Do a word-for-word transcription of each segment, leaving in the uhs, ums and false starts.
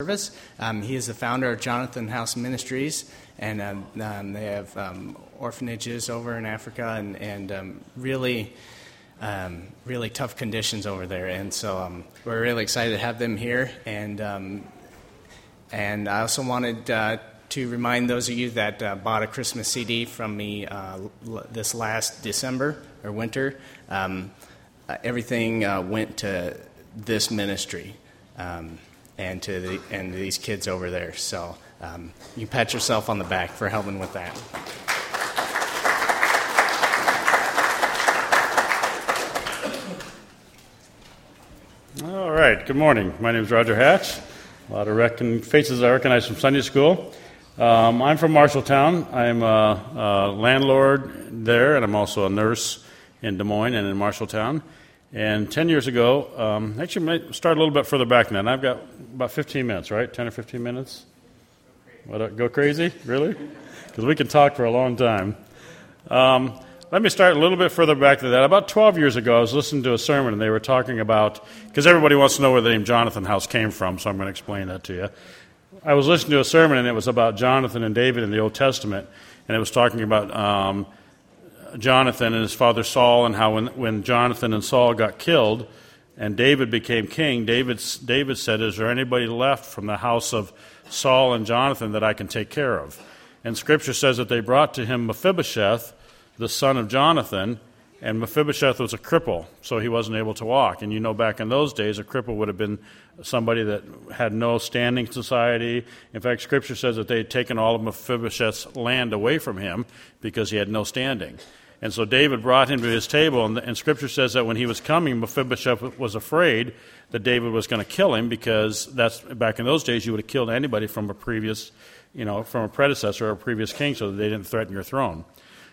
service. Um, he is the founder of Jonathan House Ministries, and um, um, they have um, orphanages over in Africa, and, and um, really, um, really tough conditions over there. And so um, we're really excited to have them here. And um, and I also wanted uh, to remind those of you that uh, bought a Christmas C D from me uh, l- this last December or winter. Um, uh, everything uh, went to this ministry. Um, and to the, and these kids over there. So um, you pat yourself on the back for helping with that. All right, good morning. My name is Roger Hatch. A lot of reckon, faces I recognize from Sunday school. Um, I'm from Marshalltown. I'm a, a landlord there, and I'm also a nurse in Des Moines and in Marshalltown. And ten years ago, um, actually, might start a little bit further back than that. I've got about fifteen minutes, right? ten or fifteen minutes? What, uh, go crazy? Really? Because we can talk for a long time. Um, let me start a little bit further back than that. About twelve years ago, I was listening to a sermon, and they were talking about, because everybody wants to know where the name Jonathan House came from, so I'm going to explain that to you. I was listening to a sermon, and it was about Jonathan and David in the Old Testament, and it was talking about Um, Jonathan and his father Saul, and how when, when Jonathan and Saul got killed and David became king, David, David said, is there anybody left from the house of Saul and Jonathan that I can take care of? And Scripture says that they brought to him Mephibosheth, the son of Jonathan, and Mephibosheth was a cripple, so he wasn't able to walk. And you know, back in those days, a cripple would have been somebody that had no standing in society. In fact, Scripture says that they had taken all of Mephibosheth's land away from him because he had no standing. And so David brought him to his table, and, and Scripture says that when he was coming, Mephibosheth was afraid that David was going to kill him, because that's back in those days you would have killed anybody from a previous, you know, from a predecessor or a previous king, so that they didn't threaten your throne.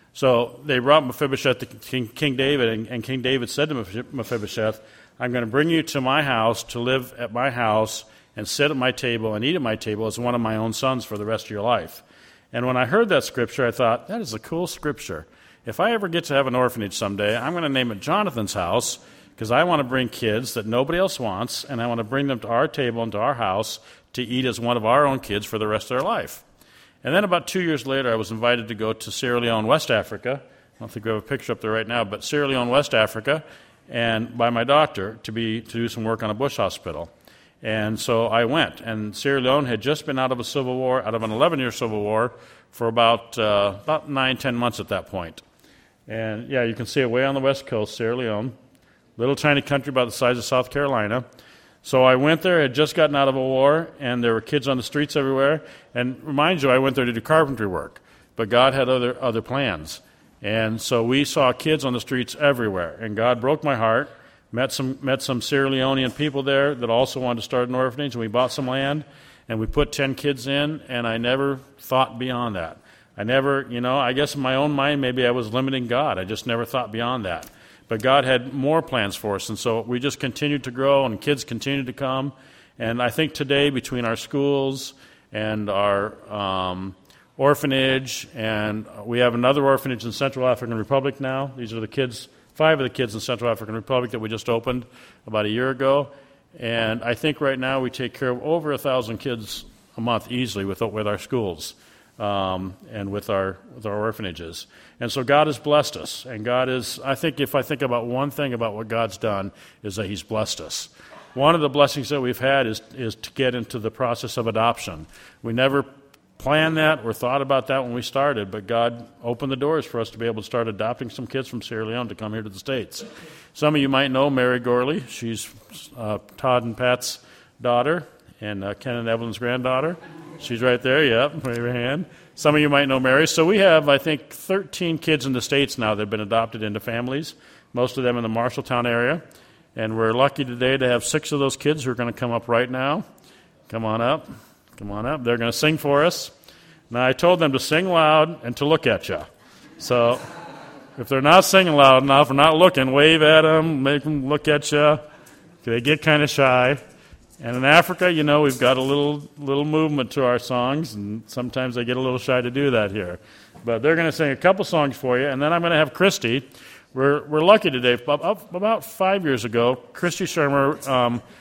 So they brought Mephibosheth to King, King David, and, and King David said to Mephibosheth, I'm going to bring you to my house to live at my house and sit at my table and eat at my table as one of my own sons for the rest of your life. And when I heard that Scripture, I thought, that is a cool Scripture. If I ever get to have an orphanage someday, I'm going to name it Jonathan's House, because I want to bring kids that nobody else wants, and I want to bring them to our table and to our house to eat as one of our own kids for the rest of their life. And then about two years later, I was invited to go to Sierra Leone, West Africa. I don't think we have a picture up there right now, but Sierra Leone, West Africa, and by my doctor to be to do some work on a bush hospital. And so I went, and Sierra Leone had just been out of a civil war, out of an eleven-year civil war, for about uh, about nine, ten months at that point. And, yeah, you can see it way on the west coast, Sierra Leone, little tiny country about the size of South Carolina. So I went there, had just gotten out of a war, and there were kids on the streets everywhere. And remind you, I went there to do carpentry work, but God had other other plans. And so we saw kids on the streets everywhere, and God broke my heart, met some met some Sierra Leonean people there that also wanted to start an orphanage, and we bought some land, and we put ten kids in, and I never thought beyond that. I never, you know, I guess in my own mind, maybe I was limiting God. I just never thought beyond that. But God had more plans for us, and so we just continued to grow, and kids continued to come. And I think today, between our schools and our um, orphanage, and we have another orphanage in Central African Republic now. These are the kids, five of the kids in Central African Republic that we just opened about a year ago. And I think right now we take care of over a thousand kids a month easily with with our schools. Um, and with our with our orphanages. And so God has blessed us. And God is, I think if I think about one thing about what God's done, is that He's blessed us. One of the blessings that we've had is, is to get into the process of adoption. We never planned that or thought about that when we started, but God opened the doors for us to be able to start adopting some kids from Sierra Leone to come here to the States. Some of you might know Mary Gorley. She's uh, Todd and Pat's daughter, and uh, Ken and Evelyn's granddaughter. She's right there, yep, wave your hand. Some of you might know Mary. So we have, I think, thirteen kids in the States now that have been adopted into families, most of them in the Marshalltown area. And we're lucky today to have six of those kids who are going to come up right now. Come on up. Come on up. They're going to sing for us. Now, I told them to sing loud and to look at you. So if they're not singing loud enough or not looking, wave at them, make them look at you. They get kind of shy. And in Africa, you know, we've got a little little movement to our songs, and sometimes they get a little shy to do that here. But they're going to sing a couple songs for you, and then I'm going to have Christy. We're we're lucky today. About five years ago, Christy Shermer um,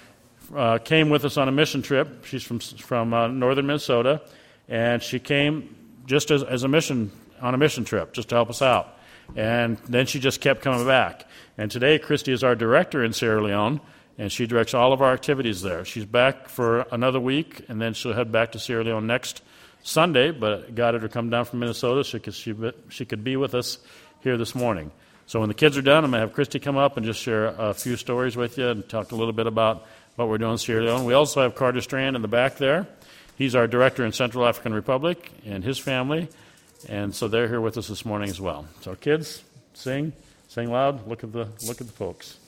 uh, came with us on a mission trip. She's from from uh, northern Minnesota, and she came just as, as a mission on a mission trip, just to help us out. And then she just kept coming back. And today, Christy is our director in Sierra Leone, and she directs all of our activities there. She's back for another week, and then she'll head back to Sierra Leone next Sunday, but got her to come down from Minnesota so she, she could be with us here this morning. So when the kids are done, I'm going to have Christy come up and just share a few stories with you and talk a little bit about what we're doing in Sierra Leone. We also have Carter Strand in the back there. He's our director in Central African Republic and his family, and so they're here with us this morning as well. So kids, sing, sing loud, look at the look at the folks.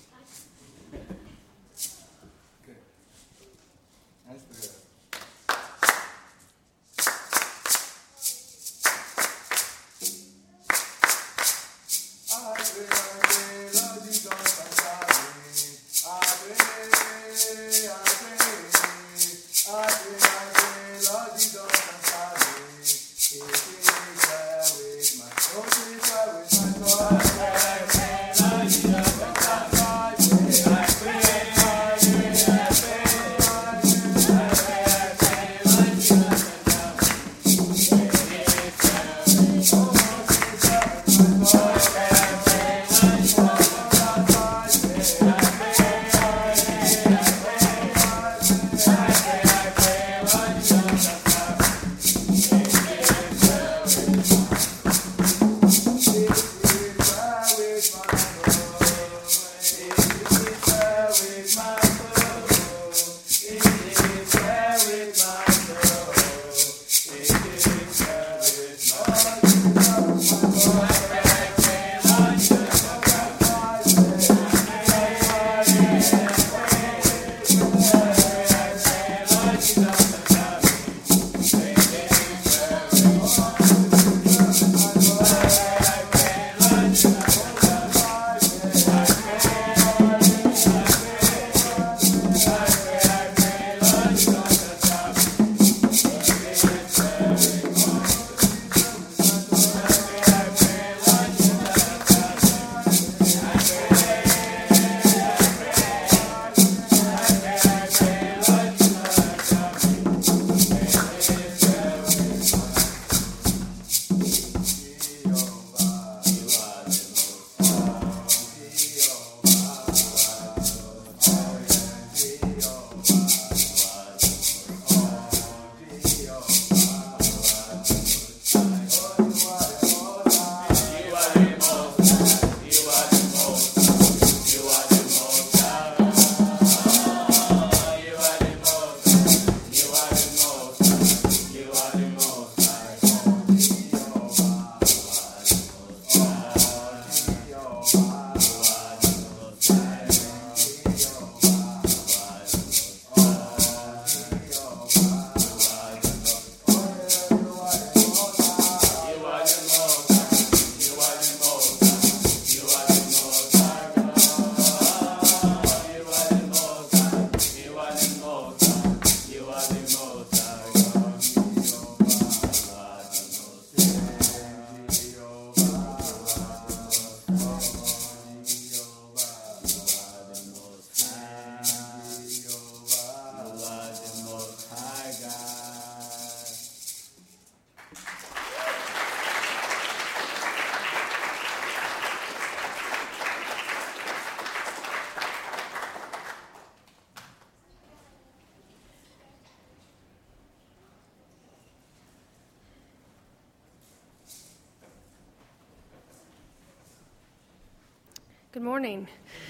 Good morning.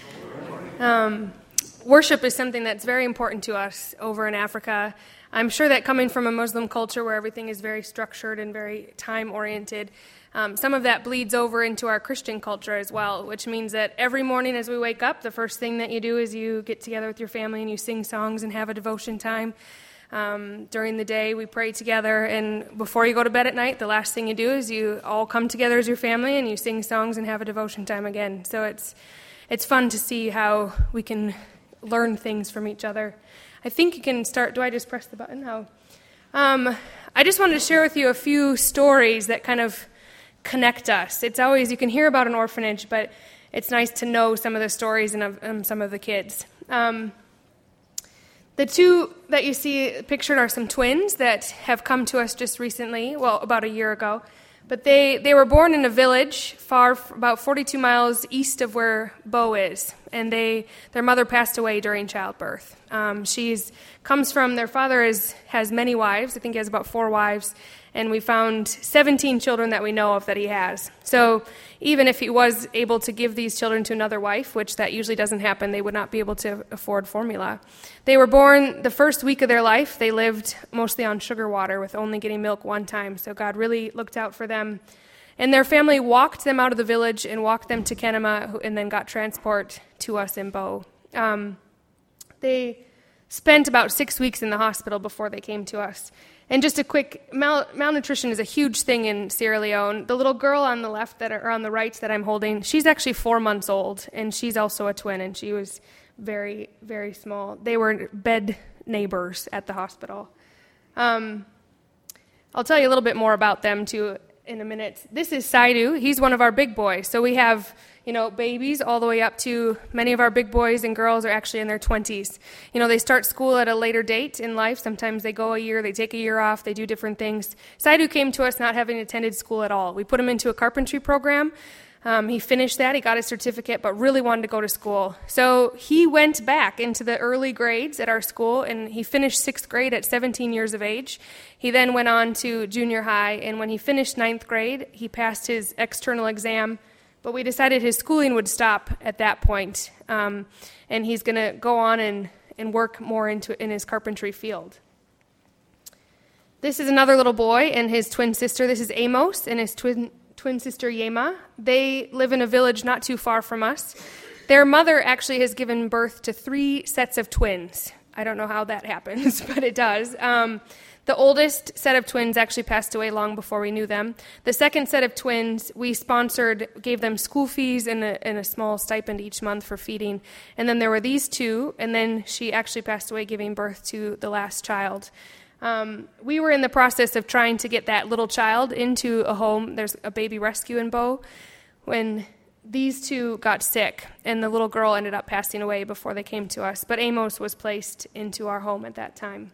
Um, worship is something that's very important to us over in Africa. I'm sure that coming from a Muslim culture where everything is very structured and very time-oriented, um, some of that bleeds over into our Christian culture as well, which means that every morning as we wake up, the first thing that you do is you get together with your family and you sing songs and have a devotion time. Um, during the day, we pray together, and before you go to bed at night, the last thing you do is you all come together as your family and you sing songs and have a devotion time again. So it's it's fun to see how we can learn things from each other. I think you can start. Do I just press the button? How? Um, I just wanted to share with you a few stories that kind of connect us. It's always, you can hear about an orphanage, but it's nice to know some of the stories and of um, some of the kids. Um, The two that you see pictured are some twins that have come to us just recently, well, about a year ago. But they, they were born in a village far, about forty-two miles east of where Bo is, and they their mother passed away during childbirth. Um, she's comes from their father is has many wives. I think he has about four wives, and we found seventeen children that we know of that he has. So even if he was able to give these children to another wife, which that usually doesn't happen, they would not be able to afford formula. They were born the first week of their life. They lived mostly on sugar water with only getting milk one time. So God really looked out for them. And their family walked them out of the village and walked them to Kenema and then got transport to us in Bo. Um, they spent about six weeks in the hospital before they came to us. And just a quick, mal- malnutrition is a huge thing in Sierra Leone. The little girl on the left that are, or on the right that I'm holding, she's actually four months old, and she's also a twin, and she was very, very small. They were bed neighbors at the hospital. Um, I'll tell you a little bit more about them, too, in a minute. This is Saidu. He's one of our big boys. So we have, you know, babies all the way up to many of our big boys and girls are actually in their twenties. You know, they start school at a later date in life. Sometimes they go a year, they take a year off, they do different things. Saidu came to us not having attended school at all. We put him into a carpentry program. Um, he finished that, he got his certificate, but really wanted to go to school. So he went back into the early grades at our school, and he finished sixth grade at seventeen years of age. He then went on to junior high, and when he finished ninth grade, he passed his external exam, but we decided his schooling would stop at that point, um, and he's going to go on and, and work more into in his carpentry field. This is another little boy and his twin sister. This is Amos and his twin twin sister Yema. They live in a village not too far from us. Their mother actually has given birth to three sets of twins. I don't know how that happens, but it does. Um, the oldest set of twins actually passed away long before we knew them. The second set of twins, we sponsored, gave them school fees and a, and a small stipend each month for feeding. And then there were these two, and then she actually passed away giving birth to the last child. Um, we were in the process of trying to get that little child into a home. There's a baby rescue in Bo. When these two got sick, and the little girl ended up passing away before they came to us. But Amos was placed into our home at that time.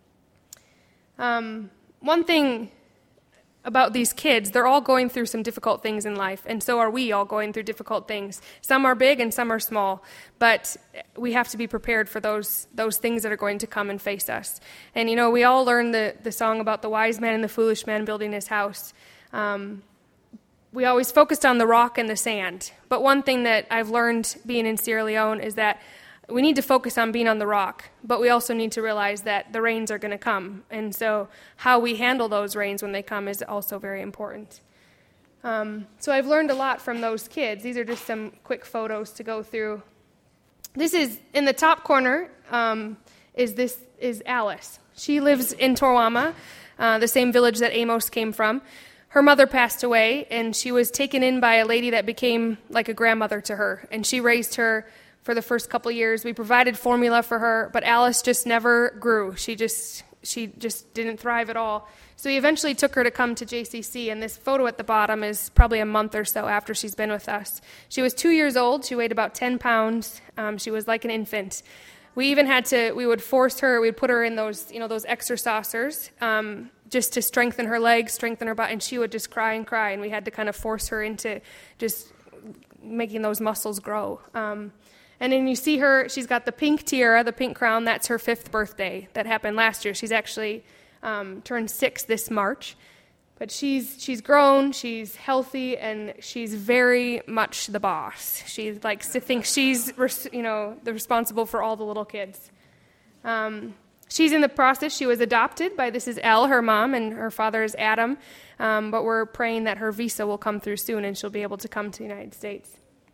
Um, one thing about these kids, they're all going through some difficult things in life, and so are we all going through difficult things. Some are big and some are small, but we have to be prepared for those those things that are going to come and face us. And, you know, we all learned the, the song about the wise man and the foolish man building his house. Um, we always focused on the rock and the sand, but one thing that I've learned being in Sierra Leone is that we need to focus on being on the rock, but we also need to realize that the rains are going to come. And so how we handle those rains when they come is also very important. Um, so I've learned a lot from those kids. These are just some quick photos to go through. This is, in the top corner, um, is this is Alice. She lives in Torwama, uh, the same village that Amos came from. Her mother passed away, and she was taken in by a lady that became like a grandmother to her, and she raised her for the first couple of years. We provided formula for her, but Alice just never grew. She just she just didn't thrive at all. So we eventually took her to come to J C C, and this photo at the bottom is probably a month or so after she's been with us. She was two years old. She weighed about ten pounds. Um, she was like an infant. We even had to, we would force her, we'd put her in those, you know, those exercisers um, just to strengthen her legs, strengthen her body, and she would just cry and cry, and we had to kind of force her into just making those muscles grow. Um, And then you see her, she's got the pink tiara, the pink crown. That's her fifth birthday. That happened last year. She's actually um, turned six this March. But she's she's grown, she's healthy, and she's very much the boss. She likes to think she's, you know, the responsible for all the little kids. Um, she's in the process. She was adopted by, this is Elle, her mom, and her father is Adam. Um, but we're praying that her visa will come through soon and she'll be able to come to the United States.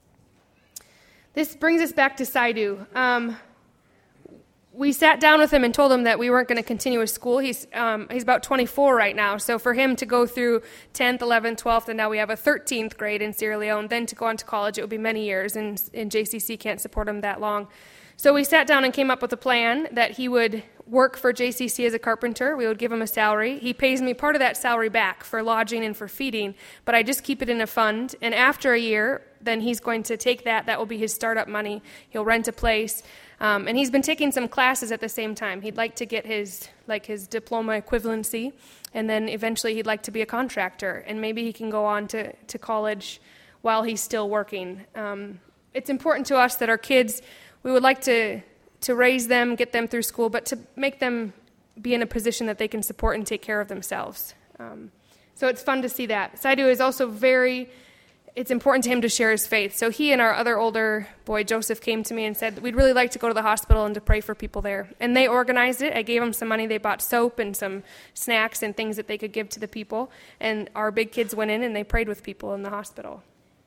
This brings us back to Saidu. Um, we sat down with him and told him that we weren't going to continue his school. He's um, he's about twenty-four right now, so for him to go through tenth, eleventh, twelfth, and now we have a thirteenth grade in Sierra Leone, then to go on to college, it would be many years, and, and J C C can't support him that long. So we sat down and came up with a plan that he would work for J C C as a carpenter. We would give him a salary. He pays me part of that salary back for lodging and for feeding, but I just keep it in a fund, and after a year, then he's going to take that. That will be his startup money. He'll rent a place. Um, and he's been taking some classes at the same time. He'd like to get his like his diploma equivalency, and then eventually he'd like to be a contractor, and maybe he can go on to, to college while he's still working. Um, it's important to us that our kids, we would like to to raise them, get them through school, but to make them be in a position that they can support and take care of themselves. Um, so it's fun to see that. Saidu is also very, it's important to him to share his faith. So he and our other older boy, Joseph, came to me and said, we'd really like to go to the hospital and to pray for people there. And they organized it. I gave them some money. They bought soap and some snacks and things that they could give to the people. And our big kids went in and they prayed with people in the hospital.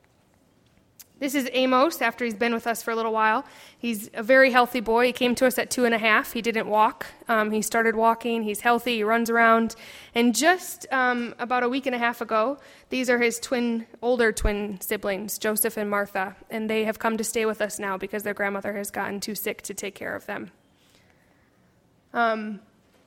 This is Amos, after he's been with us for a little while. He's a very healthy boy. He came to us at two and a half. He didn't walk. Um, he started walking. He's healthy. He runs around. And just um, about a week and a half ago, these are his twin, older twin siblings, Joseph and Martha. And they have come to stay with us now because their grandmother has gotten too sick to take care of them. Um,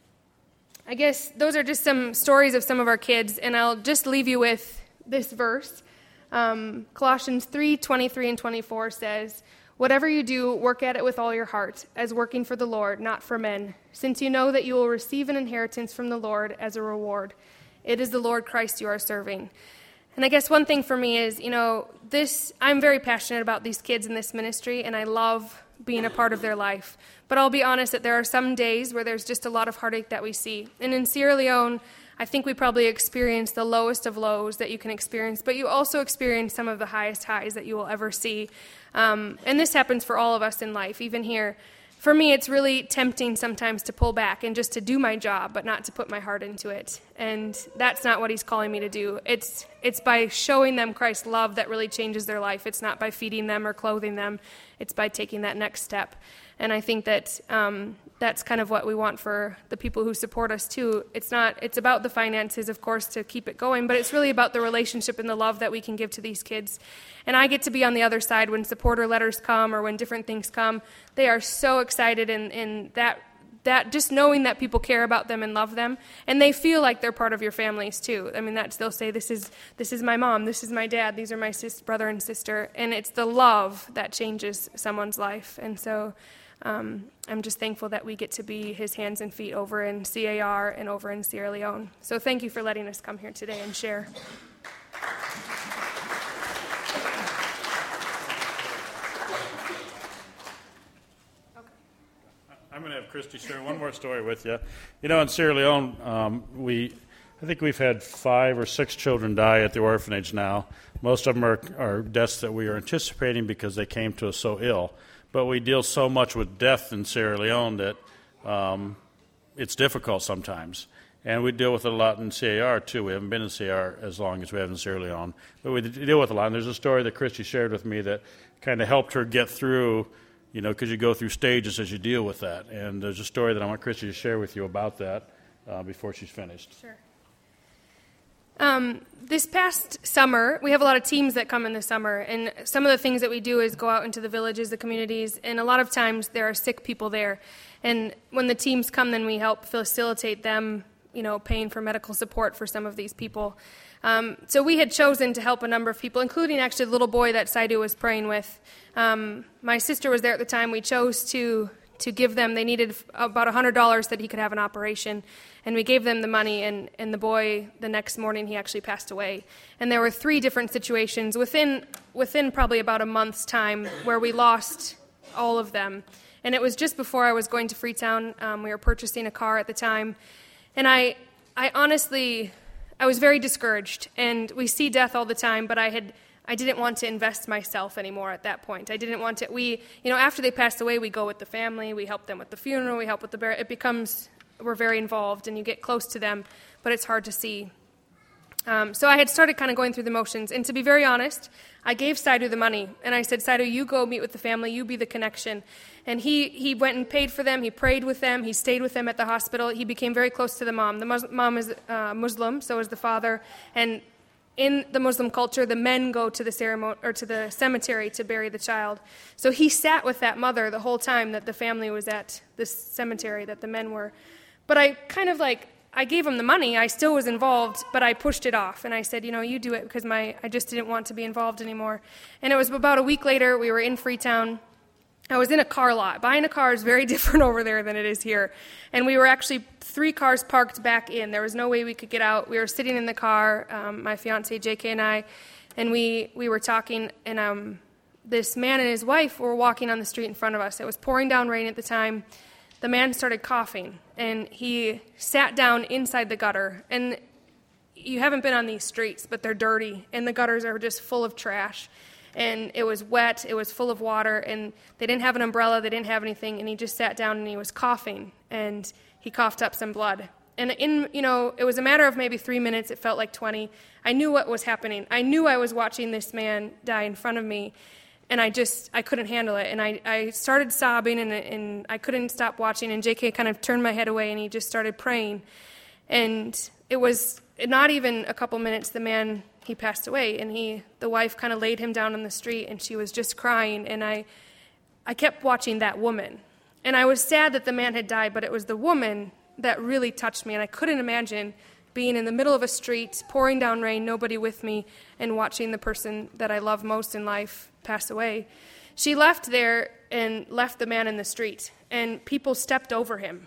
I guess those are just some stories of some of our kids. And I'll just leave you with this verse. Um, Colossians three twenty-three and twenty-four says, whatever you do, work at it with all your heart, as working for the Lord, not for men, since you know that you will receive an inheritance from the Lord as a reward. It is the Lord Christ you are serving. And I guess one thing for me is, you know, this, I'm very passionate about these kids in this ministry, and I love being a part of their life. But I'll be honest that there are some days where there's just a lot of heartache that we see. And in Sierra Leone, I think we probably experience the lowest of lows that you can experience, but you also experience some of the highest highs that you will ever see. Um, and this happens for all of us in life, even here. For me, it's really tempting sometimes to pull back and just to do my job, but not to put my heart into it. And that's not what he's calling me to do. It's it's by showing them Christ's love that really changes their life. It's not by feeding them or clothing them. It's by taking that next step. And I think that um, that's kind of what we want for the people who support us, too. It's not, it's about the finances, of course, to keep it going, but it's really about the relationship and the love that we can give to these kids. And I get to be on the other side when supporter letters come or when different things come. They are so excited, and, and that that just knowing that people care about them and love them, and they feel like they're part of your families, too. I mean, that's, they'll say, this is this is my mom, this is my dad, these are my sis, brother and sister, and it's the love that changes someone's life. And so Um, I'm just thankful that we get to be his hands and feet over in C A R and over in Sierra Leone. So thank you for letting us come here today and share. I'm going to have Christy share one more story with you. You know, in Sierra Leone, um, we, I think we've had five or six children die at the orphanage now. Most of them are, are deaths that we are anticipating because they came to us so ill. But we deal so much with death in Sierra Leone that um, it's difficult sometimes. And we deal with it a lot in C A R, too. We haven't been in C A R as long as we have in Sierra Leone. But we deal with it a lot. And there's a story that Christy shared with me that kind of helped her get through, you know, because you go through stages as you deal with that. And there's a story that I want Christy to share with you about that uh, before she's finished. Sure. Um, this past summer, we have a lot of teams that come in the summer, and some of the things that we do is go out into the villages, the communities, and a lot of times there are sick people there. And when the teams come, then we help facilitate them, you know, paying for medical support for some of these people. Um, so we had chosen to help a number of people, including actually the little boy that Saidu was praying with. Um, my sister was there at the time. We chose to to give them, they needed about one hundred dollars that he could have an operation. And we gave them the money, and, and the boy, the next morning, he actually passed away. And there were three different situations within within probably about a month's time where we lost all of them. And it was just before I was going to Freetown. Um, we were purchasing a car at the time. And I, I honestly, I was very discouraged. And we see death all the time, but I had... I didn't want to invest myself anymore at that point. I didn't want to, we, you know, after they passed away, we go with the family, we help them with the funeral, we help with the burial. It becomes, we're very involved, and you get close to them, but it's hard to see. Um, so I had started kind of going through the motions, and to be very honest, I gave Saidu the money, and I said, Saidu, you go meet with the family, you be the connection. And he, he went and paid for them, he prayed with them, he stayed with them at the hospital, he became very close to the mom. The Mus- mom is uh, Muslim, so is the father, and in the Muslim culture, the men go to the ceremony or to the cemetery to bury the child. So he sat with that mother the whole time that the family was at this cemetery, that the men were. But I kind of like, I gave him the money. I still was involved, but I pushed it off. And I said, you know, you do it, because my I just didn't want to be involved anymore. And it was about a week later, we were in Freetown. I was in a car lot. Buying a car is very different over there than it is here. And we were actually three cars parked back in. There was no way we could get out. We were sitting in the car, um, my fiance J K and I, and we, we were talking, and um, this man and his wife were walking on the street in front of us. It was pouring down rain at the time. The man started coughing, and he sat down inside the gutter. And you haven't been on these streets, but they're dirty, and the gutters are just full of trash. And it was wet, it was full of water, and they didn't have an umbrella, they didn't have anything, and he just sat down and he was coughing, and he coughed up some blood. And in, you know, it was a matter of maybe three minutes, it felt like twenty. I knew what was happening. I knew I was watching this man die in front of me, and I just, I couldn't handle it. And I, I started sobbing, and, and I couldn't stop watching, and J K kind of turned my head away, and he just started praying. And it was not even a couple minutes, the man, he passed away, and he, the wife kind of laid him down on the street, and she was just crying, and I, I kept watching that woman. And I was sad that the man had died, but it was the woman that really touched me, and I couldn't imagine being in the middle of a street, pouring down rain, nobody with me, and watching the person that I love most in life pass away. She left there and left the man in the street, and people stepped over him.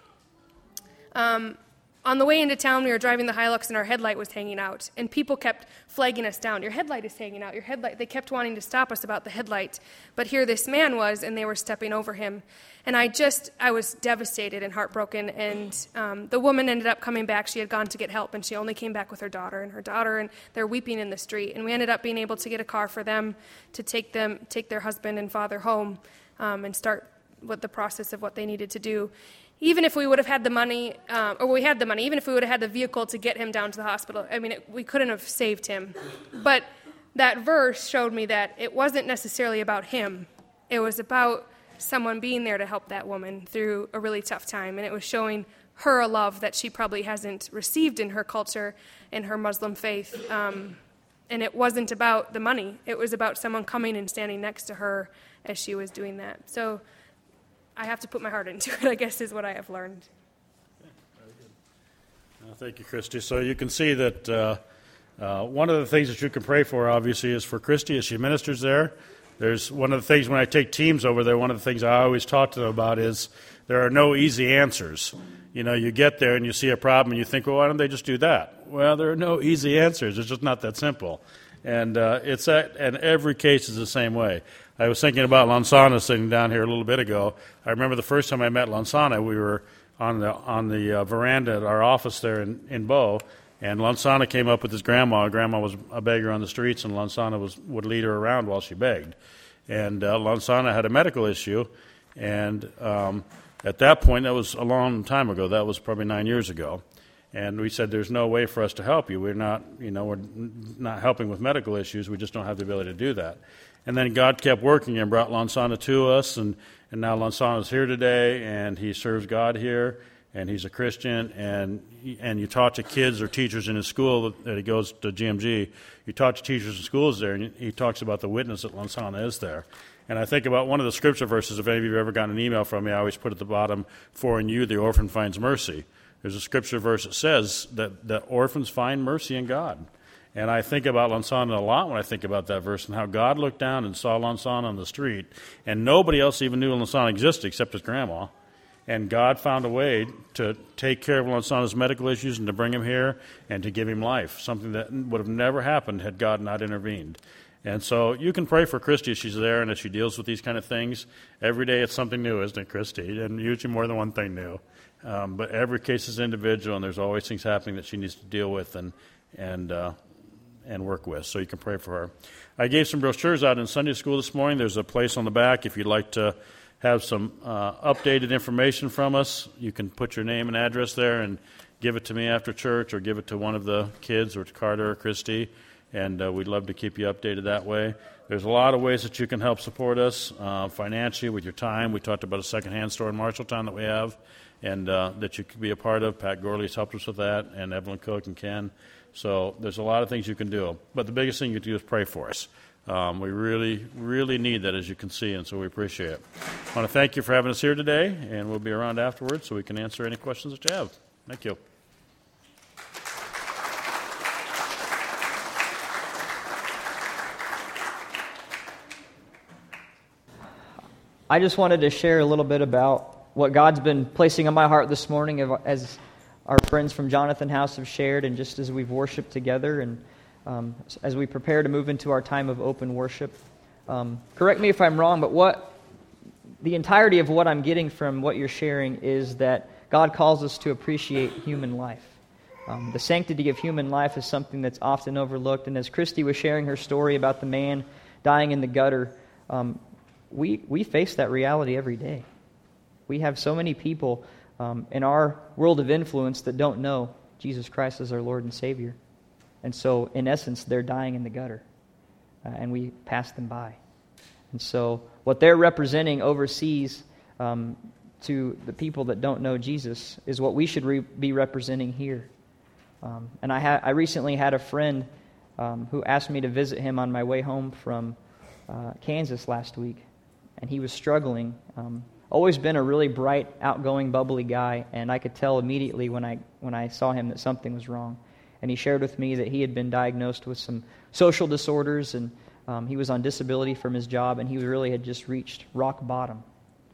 Um, On the way into town, we were driving the Hilux, and our headlight was hanging out. And people kept flagging us down. Your headlight is hanging out. Your headlight. They kept wanting to stop us about the headlight. But here this man was, and they were stepping over him. And I just, I was devastated and heartbroken. And um, the woman ended up coming back. She had gone to get help, and she only came back with her daughter. And her daughter, and they're weeping in the street. And we ended up being able to get a car for them to take them, take their husband and father home um, and start with the process of what they needed to do. Even if we would have had the money, um, or we had the money, even if we would have had the vehicle to get him down to the hospital, I mean, it, we couldn't have saved him. But that verse showed me that it wasn't necessarily about him. It was about someone being there to help that woman through a really tough time. And it was showing her a love that she probably hasn't received in her culture, in her Muslim faith. Um, and it wasn't about the money. It was about someone coming and standing next to her as she was doing that. So I have to put my heart into it, I guess, is what I have learned. Very good. Uh, thank you, Christy. So you can see that uh, uh, one of the things that you can pray for, obviously, is for Christy as she ministers there. There's one of the things when I take teams over there, one of the things I always talk to them about is there are no easy answers. You know, you get there and you see a problem and you think, well, why don't they just do that? Well, there are no easy answers. It's just not that simple. And uh, it's at, and every case is the same way. I was thinking about Lansana sitting down here a little bit ago. I remember the first time I met Lansana, we were on the on the uh, veranda at our office there in, in Bow, and Lansana came up with his grandma. Grandma was a beggar on the streets, and Lansana was, would lead her around while she begged. And uh, Lansana had a medical issue, and um, at that point, that was a long time ago. That was probably nine years ago. And we said, there's no way for us to help you. We're not, you know, we're not helping with medical issues. We just don't have the ability to do that. And then God kept working and brought Lansana to us, and, and now Lansana's here today, and he serves God here, and he's a Christian, and and you talk to kids or teachers in his school that he goes to G M G. You talk to teachers in schools there, and he talks about the witness that Lansana is there. And I think about one of the scripture verses, if any of you have ever gotten an email from me, I always put at the bottom, for in you the orphan finds mercy. There's a scripture verse that says that, that orphans find mercy in God. And I think about Lansana a lot when I think about that verse and how God looked down and saw Lansana on the street, and nobody else even knew Lansana existed except his grandma. And God found a way to take care of Lansana's medical issues and to bring him here and to give him life, something that would have never happened had God not intervened. And so you can pray for Christy as she's there and as she deals with these kind of things. Every day it's something new, isn't it, Christy? And usually more than one thing new. Um, but every case is individual, and there's always things happening that she needs to deal with and and uh, and work with. So you can pray for her. I gave some brochures out in Sunday school this morning. There's a place on the back if you'd like to have some uh, updated information from us. You can put your name and address there and give it to me after church, or give it to one of the kids, or to Carter or Christy, and uh, we'd love to keep you updated that way. There's a lot of ways that you can help support us uh, financially with your time. We talked about a secondhand store in Marshalltown that we have, and uh, that you could be a part of. Pat Gorley's helped us with that, and Evelyn Cook and Ken. So there's a lot of things you can do. But the biggest thing you can do is pray for us. Um, we really, really need that, as you can see, and so we appreciate it. I want to thank you for having us here today, and we'll be around afterwards so we can answer any questions that you have. Thank you. I just wanted to share a little bit about what God's been placing on my heart this morning, as our friends from Jonathan House have shared, and just as we've worshiped together, and um, as we prepare to move into our time of open worship. Um, correct me if I'm wrong, but what the entirety of what I'm getting from what you're sharing is that God calls us to appreciate human life. Um, the sanctity of human life is something that's often overlooked, and as Christy was sharing her story about the man dying in the gutter, um, we we face that reality every day. We have so many people um, in our world of influence that don't know Jesus Christ as our Lord and Savior. And so, in essence, they're dying in the gutter, uh, and we pass them by. And so, what they're representing overseas um, to the people that don't know Jesus is what we should re- be representing here. Um, and I, ha- I recently had a friend um, who asked me to visit him on my way home from uh, Kansas last week, and he was struggling. Um, always been a really bright, outgoing, bubbly guy, and I could tell immediately when I when I saw him that something was wrong. And he shared with me that he had been diagnosed with some social disorders, and um, he was on disability from his job, and he really had just reached rock bottom,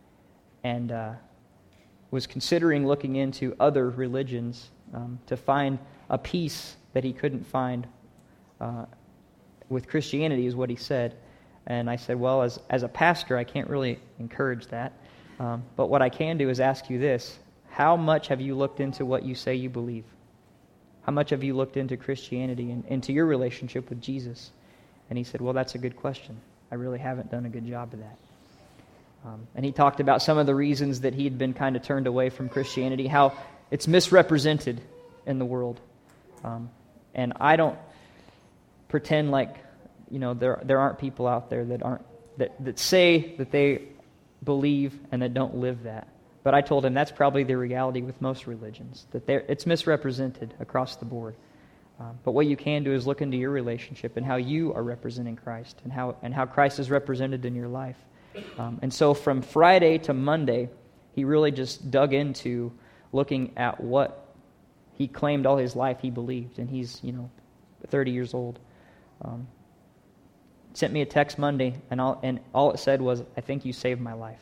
and uh, was considering looking into other religions um, to find a peace that he couldn't find uh, with Christianity, is what he said. And I said, well, as as a pastor, I can't really encourage that. Um, but what I can do is ask you this: how much have you looked into what you say you believe? How much have you looked into Christianity and into your relationship with Jesus? And he said, well, that's a good question. I really haven't done a good job of that. Um, and he talked about some of the reasons that he had been kind of turned away from Christianity, how it's misrepresented in the world. Um, and I don't pretend like, you know, there there aren't people out there that aren't that, that say that they believe and that don't live that. But I told him that's probably the reality with most religions, that it's misrepresented across the board. Um, but what you can do is look into your relationship and how you are representing Christ, and how and how Christ is represented in your life. Um, and so from Friday to Monday, he really just dug into looking at what he claimed all his life he believed, and he's, you know, thirty years old. Um, sent me a text Monday, and all, and all it said was, I think you saved my life.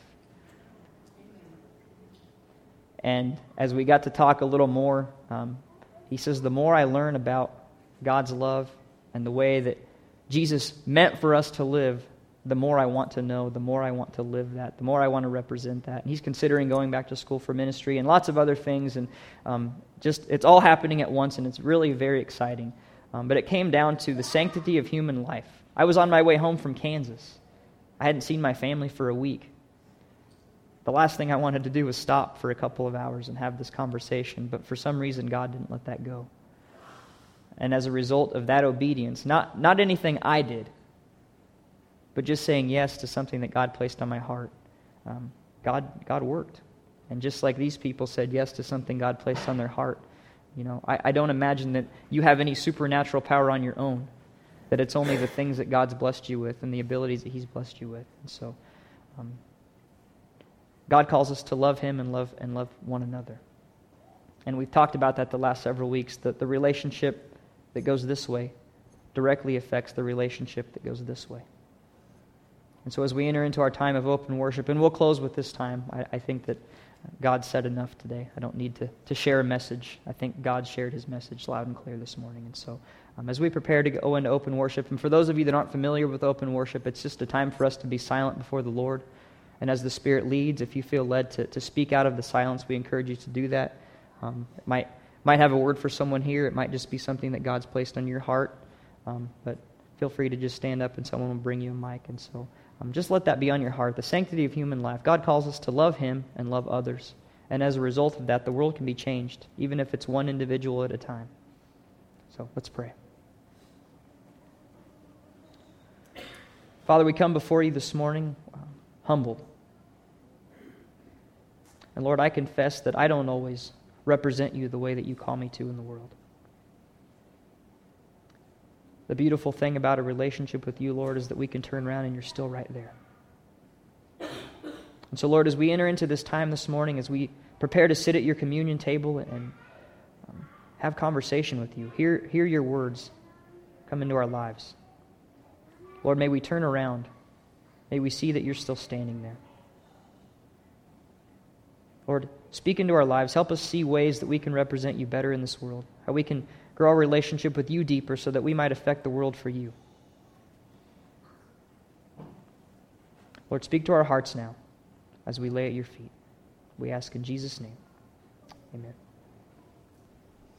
And as we got to talk a little more, um, he says, the more I learn about God's love and the way that Jesus meant for us to live, the more I want to know, the more I want to live that, the more I want to represent that. And he's considering going back to school for ministry and lots of other things, and um, just it's all happening at once, and it's really very exciting. Um, but it came down to the sanctity of human life. I was on my way home from Kansas. I hadn't seen my family for a week. The last thing I wanted to do was stop for a couple of hours and have this conversation, but for some reason God didn't let that go. And as a result of that obedience, not, not anything I did, but just saying yes to something that God placed on my heart, um, God God worked. And just like these people said yes to something God placed on their heart, you know, I, I don't imagine that you have any supernatural power on your own, that it's only the things that God's blessed you with and the abilities that He's blessed you with. And so um, God calls us to love Him and love and love one another. And we've talked about that the last several weeks, that the relationship that goes this way directly affects the relationship that goes this way. And so as we enter into our time of open worship, and we'll close with this time, I, I think that God said enough today. I don't need to, to share a message. I think God shared His message loud and clear this morning. And so um, as we prepare to go into open worship, and for those of you that aren't familiar with open worship, it's just a time for us to be silent before the Lord. And as the Spirit leads, if you feel led to, to speak out of the silence, we encourage you to do that. Um, it might, might have a word for someone here. It might just be something that God's placed on your heart. Um, but feel free to just stand up and someone will bring you a mic. And so um, just let that be on your heart. The sanctity of human life. God calls us to love Him and love others. And as a result of that, the world can be changed, even if it's one individual at a time. So let's pray. Father, we come before you this morning uh, humbled. And Lord, I confess that I don't always represent you the way that you call me to in the world. The beautiful thing about a relationship with you, Lord, is that we can turn around and you're still right there. And so, Lord, as we enter into this time this morning, as we prepare to sit at your communion table and um, have conversation with you, hear, hear your words come into our lives. Lord, may we turn around. May we see that you're still standing there. Lord, speak into our lives. Help us see ways that we can represent you better in this world, how we can grow our relationship with you deeper so that we might affect the world for you. Lord, speak to our hearts now as we lay at your feet. We ask in Jesus' name. Amen.